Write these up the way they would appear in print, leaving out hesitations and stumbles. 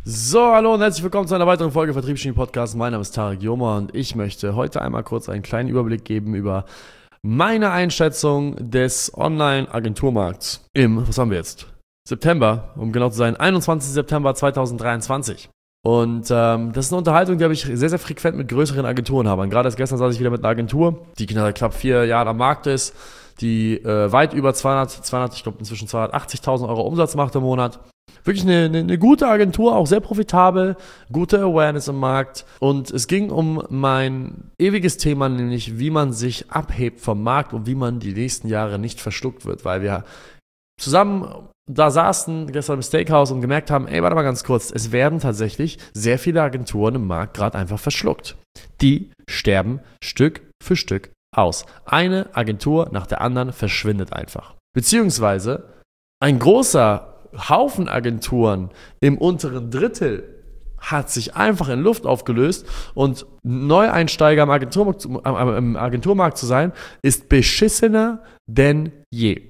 So, hallo und herzlich willkommen zu einer weiteren Folge Vertriebsgenie Podcast. Mein Name ist Tarek Joma und ich möchte heute einmal kurz einen kleinen Überblick geben über meine Einschätzung des Online-Agenturmarkts was haben wir jetzt? September, um genau zu sein, 21. September 2023. Und das ist eine Unterhaltung, die habe ich sehr, sehr frequent mit größeren Agenturen habe. Und gerade erst gestern saß ich wieder mit einer Agentur, die knapp 4 Jahre am Markt ist, die weit über 200, ich glaube inzwischen 280.000 Euro Umsatz macht im Monat. Wirklich eine gute Agentur, auch sehr profitabel, gute Awareness im Markt. Und es ging um mein ewiges Thema, nämlich wie man sich abhebt vom Markt und wie man die nächsten Jahre nicht verschluckt wird. Weil wir zusammen da saßen gestern im Steakhouse und gemerkt haben, warte mal ganz kurz, es werden tatsächlich sehr viele Agenturen im Markt gerade einfach verschluckt. Die sterben Stück für Stück aus. Eine Agentur nach der anderen verschwindet einfach. Beziehungsweise ein großer Haufen Agenturen im unteren Drittel hat sich einfach in Luft aufgelöst und Neueinsteiger im Agenturmarkt zu sein, ist beschissener denn je.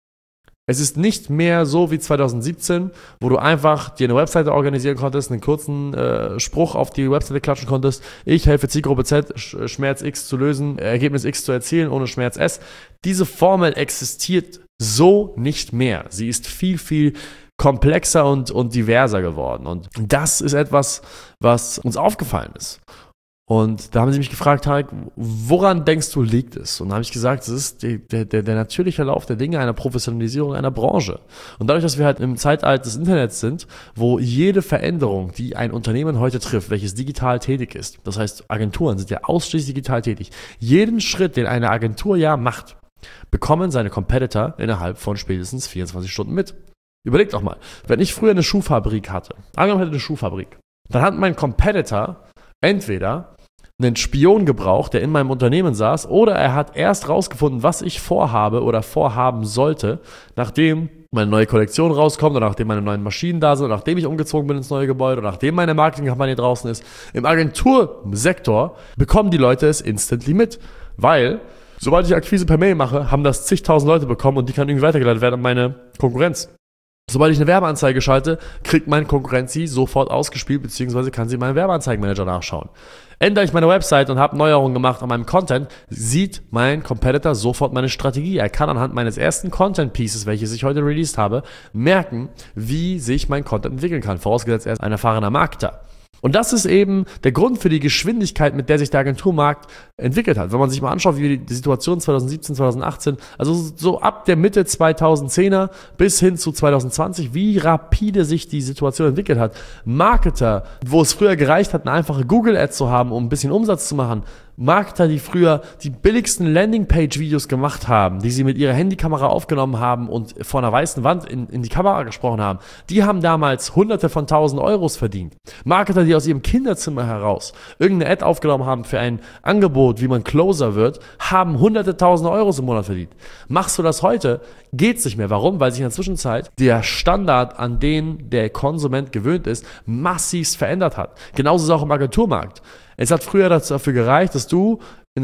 Es ist nicht mehr so wie 2017, wo du einfach dir eine Webseite organisieren konntest, einen kurzen Spruch auf die Webseite klatschen konntest. Ich helfe Zielgruppe Z, Schmerz X zu lösen, Ergebnis X zu erzielen ohne Schmerz S. Diese Formel existiert so nicht mehr. Sie ist viel, viel komplexer und diverser geworden. Und das ist etwas, was uns aufgefallen ist. Und da haben sie mich gefragt, Tarek, woran denkst du, liegt es? Und da habe ich gesagt, das ist der natürliche Lauf der Dinge einer Professionalisierung einer Branche. Und dadurch, dass wir halt im Zeitalter des Internets sind, wo jede Veränderung, die ein Unternehmen heute trifft, welches digital tätig ist, das heißt, Agenturen sind ja ausschließlich digital tätig, jeden Schritt, den eine Agentur macht, bekommen seine Competitor innerhalb von spätestens 24 Stunden mit. Überlegt doch mal, wenn ich früher eine Schuhfabrik hatte, angenommen hätte eine Schuhfabrik, dann hat mein Competitor entweder einen Spion gebraucht, der in meinem Unternehmen saß, oder er hat erst rausgefunden, was ich vorhabe oder vorhaben sollte, nachdem meine neue Kollektion rauskommt oder nachdem meine neuen Maschinen da sind oder nachdem ich umgezogen bin ins neue Gebäude oder nachdem meine Marketingkampagne draußen ist. Im Agentursektor bekommen die Leute es instantly mit, weil sobald ich Akquise per Mail mache, haben das zigtausend Leute bekommen und die kann irgendwie weitergeleitet werden an meine Konkurrenz. Sobald ich eine Werbeanzeige schalte, kriegt meine Konkurrenz sie sofort ausgespielt, beziehungsweise kann sie in meinem Werbeanzeigenmanager nachschauen. Ändere ich meine Website und habe Neuerungen gemacht an meinem Content, sieht mein Competitor sofort meine Strategie. Er kann anhand meines ersten Content-Pieces, welches ich heute released habe, merken, wie sich mein Content entwickeln kann, vorausgesetzt er ist ein erfahrener Marketer. Und das ist eben der Grund für die Geschwindigkeit, mit der sich der Agenturmarkt entwickelt hat. Wenn man sich mal anschaut, wie die Situation 2017, 2018, also so ab der Mitte 2010er bis hin zu 2020, wie rapide sich die Situation entwickelt hat. Marketer, wo es früher gereicht hat, eine einfache Google-Ad zu haben, um ein bisschen Umsatz zu machen, Marketer, die früher die billigsten Landingpage-Videos gemacht haben, die sie mit ihrer Handykamera aufgenommen haben und vor einer weißen Wand in die Kamera gesprochen haben, die haben damals Hunderte von 1.000 Euros verdient. Marketer, die aus ihrem Kinderzimmer heraus irgendeine Ad aufgenommen haben für ein Angebot, wie man Closer wird, haben Hunderte Tausende Euros im Monat verdient. Machst du das heute, geht's nicht mehr. Warum? Weil sich in der Zwischenzeit der Standard, an den der Konsument gewöhnt ist, massiv verändert hat. Genauso ist es auch im Agenturmarkt. Es hat früher dafür gereicht, dass du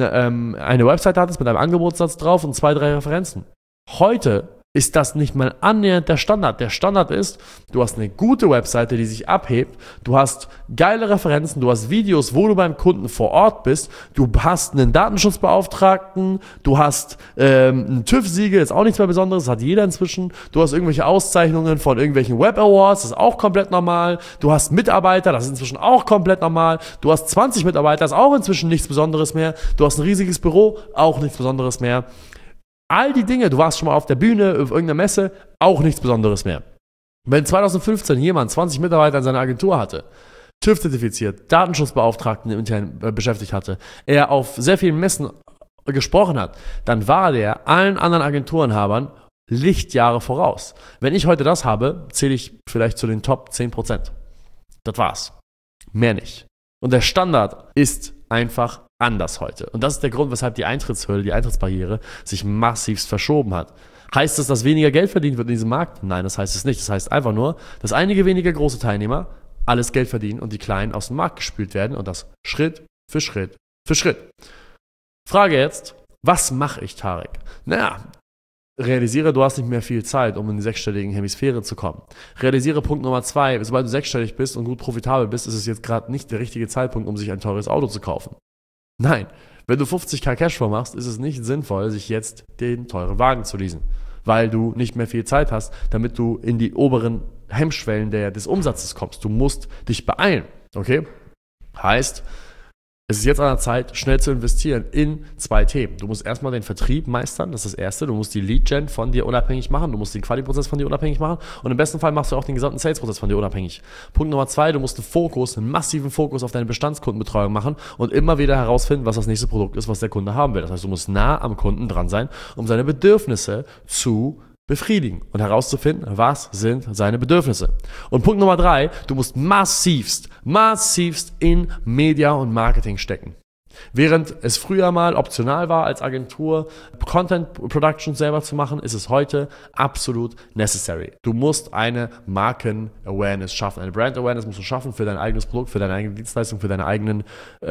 eine Website hattest mit einem Angebotssatz drauf und 2, 3 Referenzen. Heute ist das nicht mal annähernd der Standard. Der Standard ist, du hast eine gute Webseite, die sich abhebt, du hast geile Referenzen, du hast Videos, wo du beim Kunden vor Ort bist, du hast einen Datenschutzbeauftragten, du hast ein TÜV-Siegel, ist auch nichts mehr Besonderes, das hat jeder inzwischen, du hast irgendwelche Auszeichnungen von irgendwelchen Web Awards, das ist auch komplett normal, du hast Mitarbeiter, das ist inzwischen auch komplett normal, du hast 20 Mitarbeiter, das ist auch inzwischen nichts Besonderes mehr, du hast ein riesiges Büro, auch nichts Besonderes mehr. All die Dinge, du warst schon mal auf der Bühne, auf irgendeiner Messe, auch nichts Besonderes mehr. Wenn 2015 jemand 20 Mitarbeiter in seiner Agentur hatte, TÜV-zertifiziert, Datenschutzbeauftragten intern beschäftigt hatte, er auf sehr vielen Messen gesprochen hat, dann war der allen anderen Agenturenhabern Lichtjahre voraus. Wenn ich heute das habe, zähle ich vielleicht zu den Top 10%. Das war's. Mehr nicht. Und der Standard ist einfach anders heute. Und das ist der Grund, weshalb die Eintrittshürde, die Eintrittsbarriere sich massivst verschoben hat. Heißt das, dass weniger Geld verdient wird in diesem Markt? Nein, das heißt es nicht. Das heißt einfach nur, dass einige wenige große Teilnehmer alles Geld verdienen und die Kleinen aus dem Markt gespült werden und das Schritt für Schritt für Schritt. Frage jetzt, was mache ich, Tarek? Naja, realisiere, du hast nicht mehr viel Zeit, um in die sechsstelligen Hemisphäre zu kommen. Realisiere Punkt Nummer 2, sobald du sechsstellig bist und gut profitabel bist, ist es jetzt gerade nicht der richtige Zeitpunkt, um sich ein teures Auto zu kaufen. Nein, wenn du 50.000 Cashflow machst, ist es nicht sinnvoll, sich jetzt den teuren Wagen zu leasen, weil du nicht mehr viel Zeit hast, damit du in die oberen Hemmschwellen des Umsatzes kommst. Du musst dich beeilen, okay? Heißt, es ist jetzt an der Zeit, schnell zu investieren in 2 Themen. Du musst erstmal den Vertrieb meistern, das ist das Erste. Du musst die Lead-Gen von dir unabhängig machen. Du musst den Quali-Prozess von dir unabhängig machen. Und im besten Fall machst du auch den gesamten Sales-Prozess von dir unabhängig. Punkt Nummer 2, du musst einen massiven Fokus auf deine Bestandskundenbetreuung machen und immer wieder herausfinden, was das nächste Produkt ist, was der Kunde haben will. Das heißt, du musst nah am Kunden dran sein, um seine Bedürfnisse zu befriedigen und herauszufinden, was sind seine Bedürfnisse. Und Punkt Nummer 3, du musst massivst in Media und Marketing stecken. Während es früher mal optional war, als Agentur Content Production selber zu machen, ist es heute absolut necessary. Du musst eine Marken-Awareness schaffen, eine Brand-Awareness musst du schaffen für dein eigenes Produkt, für deine eigene Dienstleistung, für deine eigenen,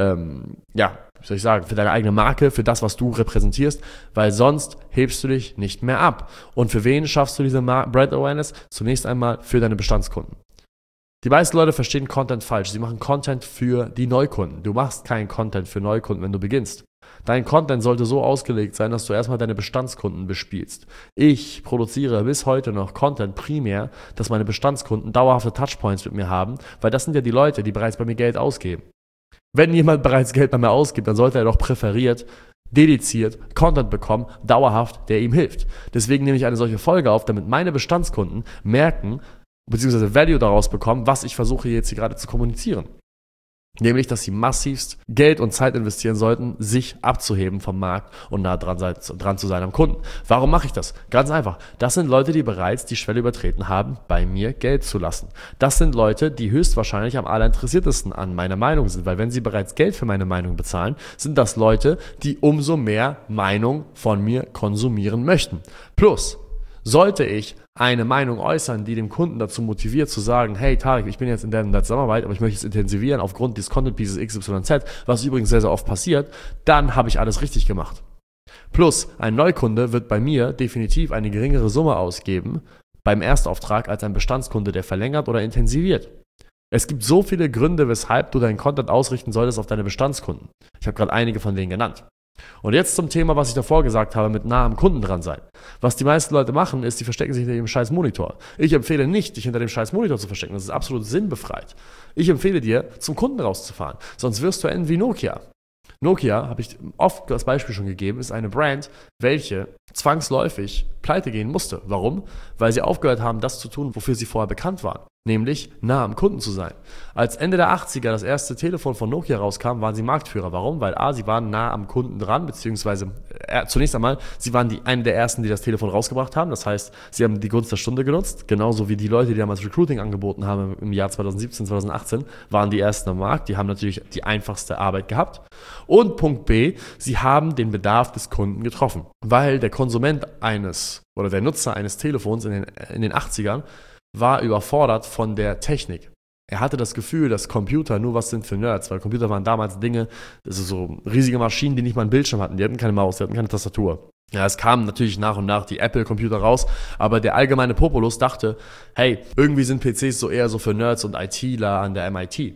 für deine eigene Marke, für das, was du repräsentierst, weil sonst hebst du dich nicht mehr ab. Und für wen schaffst du diese Brand-Awareness? Zunächst einmal für deine Bestandskunden. Die meisten Leute verstehen Content falsch. Sie machen Content für die Neukunden. Du machst keinen Content für Neukunden, wenn du beginnst. Dein Content sollte so ausgelegt sein, dass du erstmal deine Bestandskunden bespielst. Ich produziere bis heute noch Content primär, dass meine Bestandskunden dauerhafte Touchpoints mit mir haben, weil das sind ja die Leute, die bereits bei mir Geld ausgeben. Wenn jemand bereits Geld bei mir ausgibt, dann sollte er doch präferiert, dediziert Content bekommen, dauerhaft, der ihm hilft. Deswegen nehme ich eine solche Folge auf, damit meine Bestandskunden merken, beziehungsweise Value daraus bekommen, was ich versuche jetzt hier gerade zu kommunizieren. Nämlich, dass sie massivst Geld und Zeit investieren sollten, sich abzuheben vom Markt und nah dran zu sein am Kunden. Warum mache ich das? Ganz einfach. Das sind Leute, die bereits die Schwelle übertreten haben, bei mir Geld zu lassen. Das sind Leute, die höchstwahrscheinlich am allerinteressiertesten an meiner Meinung sind, weil wenn sie bereits Geld für meine Meinung bezahlen, sind das Leute, die umso mehr Meinung von mir konsumieren möchten. Plus, sollte ich eine Meinung äußern, die dem Kunden dazu motiviert zu sagen, hey Tarek, ich bin jetzt in der Zusammenarbeit, aber ich möchte es intensivieren aufgrund des Content Pieces XYZ, was übrigens sehr, sehr oft passiert, dann habe ich alles richtig gemacht. Plus, ein Neukunde wird bei mir definitiv eine geringere Summe ausgeben beim Erstauftrag als ein Bestandskunde, der verlängert oder intensiviert. Es gibt so viele Gründe, weshalb du deinen Content ausrichten solltest auf deine Bestandskunden. Ich habe gerade einige von denen genannt. Und jetzt zum Thema, was ich davor gesagt habe, mit nah am Kunden dran sein. Was die meisten Leute machen, ist, die verstecken sich hinter dem scheiß Monitor. Ich empfehle nicht, dich hinter dem scheiß Monitor zu verstecken. Das ist absolut sinnbefreit. Ich empfehle dir, zum Kunden rauszufahren. Sonst wirst du enden wie Nokia. Nokia, habe ich oft das Beispiel schon gegeben, ist eine Brand, welche zwangsläufig pleite gehen musste. Warum? Weil sie aufgehört haben, das zu tun, wofür sie vorher bekannt waren. Nämlich nah am Kunden zu sein. Als Ende der 80er das erste Telefon von Nokia rauskam, waren sie Marktführer. Warum? Weil sie waren nah am Kunden dran, beziehungsweise zunächst einmal, sie waren eine der ersten, die das Telefon rausgebracht haben. Das heißt, sie haben die Gunst der Stunde genutzt. Genauso wie die Leute, die damals Recruiting angeboten haben im Jahr 2017, 2018, waren die ersten am Markt. Die haben natürlich die einfachste Arbeit gehabt. Und Punkt B, sie haben den Bedarf des Kunden getroffen. Weil der Konsument oder der Nutzer eines Telefons in den 80ern war überfordert von der Technik. Er hatte das Gefühl, dass Computer nur was sind für Nerds, weil Computer waren damals Dinge, also so riesige Maschinen, die nicht mal einen Bildschirm hatten, die hatten keine Maus, die hatten keine Tastatur. Ja, es kamen natürlich nach und nach die Apple-Computer raus, aber der allgemeine Populus dachte, hey, irgendwie sind PCs so eher so für Nerds und ITler an der MIT.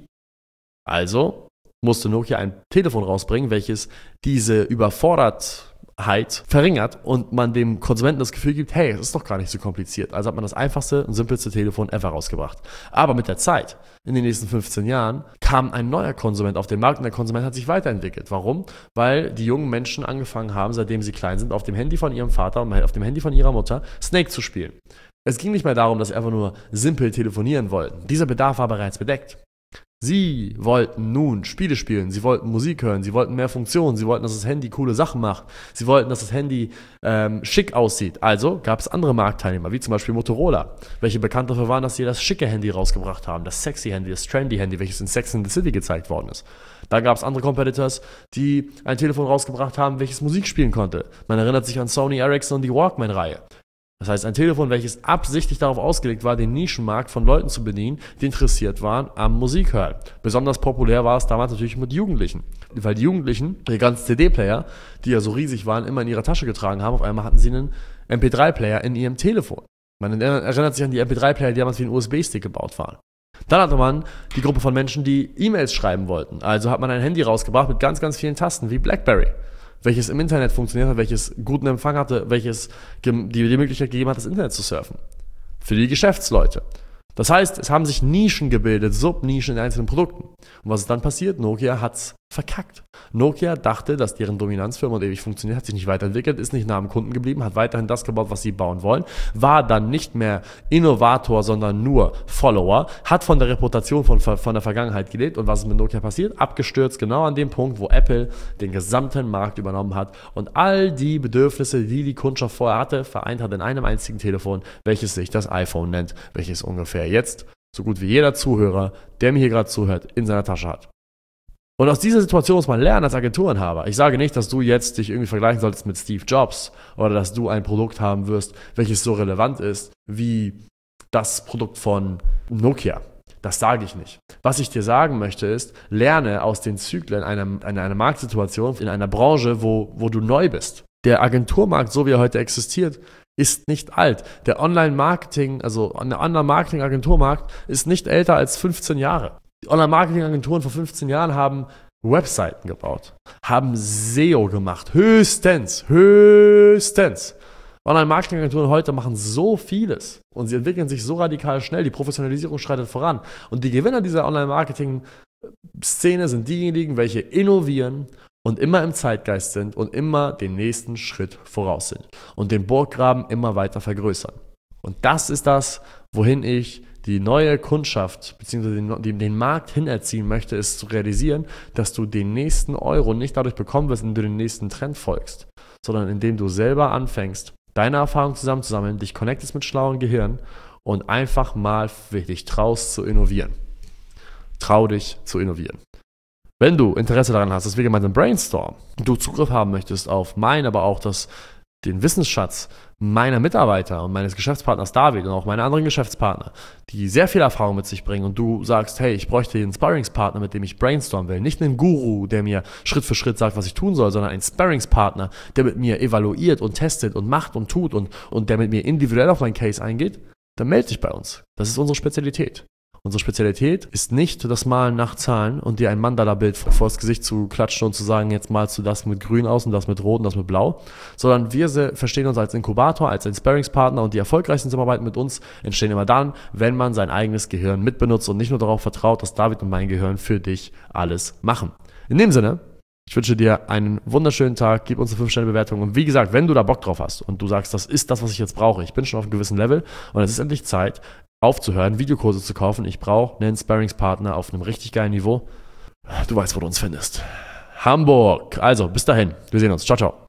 Also musste Nokia ein Telefon rausbringen, welches diese Überfordertheit verringert und man dem Konsumenten das Gefühl gibt, hey, es ist doch gar nicht so kompliziert. Also hat man das einfachste und simpelste Telefon ever rausgebracht. Aber mit der Zeit, in den nächsten 15 Jahren, kam ein neuer Konsument auf den Markt und der Konsument hat sich weiterentwickelt. Warum? Weil die jungen Menschen angefangen haben, seitdem sie klein sind, auf dem Handy von ihrem Vater und auf dem Handy von ihrer Mutter Snake zu spielen. Es ging nicht mehr darum, dass sie einfach nur simpel telefonieren wollten. Dieser Bedarf war bereits bedeckt. Sie wollten nun Spiele spielen, sie wollten Musik hören, sie wollten mehr Funktionen, sie wollten, dass das Handy coole Sachen macht, sie wollten, dass das Handy schick aussieht. Also gab es andere Marktteilnehmer, wie zum Beispiel Motorola, welche bekannt dafür waren, dass sie das schicke Handy rausgebracht haben, das sexy Handy, das trendy Handy, welches in Sex and the City gezeigt worden ist. Da gab es andere Competitors, die ein Telefon rausgebracht haben, welches Musik spielen konnte. Man erinnert sich an Sony Ericsson und die Walkman-Reihe. Das heißt, ein Telefon, welches absichtlich darauf ausgelegt war, den Nischenmarkt von Leuten zu bedienen, die interessiert waren am Musikhören. Besonders populär war es damals natürlich mit Jugendlichen. Weil die Jugendlichen, die ganzen CD-Player, die ja so riesig waren, immer in ihrer Tasche getragen haben. Auf einmal hatten sie einen MP3-Player in ihrem Telefon. Man erinnert sich an die MP3-Player, die damals wie ein USB-Stick gebaut waren. Dann hatte man die Gruppe von Menschen, die E-Mails schreiben wollten. Also hat man ein Handy rausgebracht mit ganz, ganz vielen Tasten, wie BlackBerry, welches im Internet funktioniert hat, welches guten Empfang hatte, welches die Möglichkeit gegeben hat, das Internet zu surfen. Für die Geschäftsleute. Das heißt, es haben sich Nischen gebildet, Subnischen in einzelnen Produkten. Und was ist dann passiert? Nokia hat's verkackt. Nokia dachte, dass deren Dominanzfirma ewig funktioniert, hat sich nicht weiterentwickelt, ist nicht nah am Kunden geblieben, hat weiterhin das gebaut, was sie bauen wollen, war dann nicht mehr Innovator, sondern nur Follower, hat von der Reputation von der Vergangenheit gelebt. Und was ist mit Nokia passiert? Abgestürzt, genau an dem Punkt, wo Apple den gesamten Markt übernommen hat und all die Bedürfnisse, die die Kundschaft vorher hatte, vereint hat in einem einzigen Telefon, welches sich das iPhone nennt, welches ungefähr jetzt so gut wie jeder Zuhörer, der mir hier gerade zuhört, in seiner Tasche hat. Und aus dieser Situation muss man lernen als Agenturinhaber. Ich sage nicht, dass du jetzt dich irgendwie vergleichen solltest mit Steve Jobs oder dass du ein Produkt haben wirst, welches so relevant ist wie das Produkt von Nokia. Das sage ich nicht. Was ich dir sagen möchte ist, lerne aus den Zyklen einer Marktsituation in einer Branche, wo du neu bist. Der Agenturmarkt, so wie er heute existiert, ist nicht alt. Der Online-Marketing, also der Online-Marketing-Agenturmarkt ist nicht älter als 15 Jahre. Die Online-Marketing-Agenturen vor 15 Jahren haben Webseiten gebaut, haben SEO gemacht, höchstens. Online-Marketing-Agenturen heute machen so vieles und sie entwickeln sich so radikal schnell, die Professionalisierung schreitet voran. Und die Gewinner dieser Online-Marketing-Szene sind diejenigen, welche innovieren und immer im Zeitgeist sind und immer den nächsten Schritt voraus sind und den Burggraben immer weiter vergrößern. Und das ist das, wohin ich die neue Kundschaft bzw. den Markt hinerziehen möchte, ist zu realisieren, dass du den nächsten Euro nicht dadurch bekommen wirst, indem du den nächsten Trend folgst, sondern indem du selber anfängst, deine Erfahrungen zusammenzusammeln, dich connectest mit schlauen Gehirn und einfach mal dich traust zu innovieren. Trau dich zu innovieren. Wenn du Interesse daran hast, dass wir gemeinsam brainstormen, du Zugriff haben möchtest auf aber auch den Wissensschatz meiner Mitarbeiter und meines Geschäftspartners David und auch meine anderen Geschäftspartner, die sehr viel Erfahrung mit sich bringen und du sagst, hey, ich bräuchte einen Sparringspartner, mit dem ich brainstormen will. Nicht einen Guru, der mir Schritt für Schritt sagt, was ich tun soll, sondern einen Sparringspartner, der mit mir evaluiert und testet und macht und tut und der mit mir individuell auf meinen Case eingeht, dann melde dich bei uns. Das ist unsere Spezialität. Unsere Spezialität ist nicht das Malen nach Zahlen und dir ein Mandala-Bild vor das Gesicht zu klatschen und zu sagen, jetzt malst du das mit grün aus und das mit rot und das mit blau, sondern wir verstehen uns als Inkubator, als ein Sparringspartner und die erfolgreichsten Zusammenarbeiten mit uns entstehen immer dann, wenn man sein eigenes Gehirn mitbenutzt und nicht nur darauf vertraut, dass David und mein Gehirn für dich alles machen. In dem Sinne, ich wünsche dir einen wunderschönen Tag, gib uns eine 5-Sterne-Bewertung und wie gesagt, wenn du da Bock drauf hast und du sagst, das ist das, was ich jetzt brauche, ich bin schon auf einem gewissen Level und es ist endlich Zeit, aufzuhören, Videokurse zu kaufen. Ich brauche einen Sparringspartner auf einem richtig geilen Niveau. Du weißt, wo du uns findest. Hamburg. Also, bis dahin. Wir sehen uns. Ciao, ciao.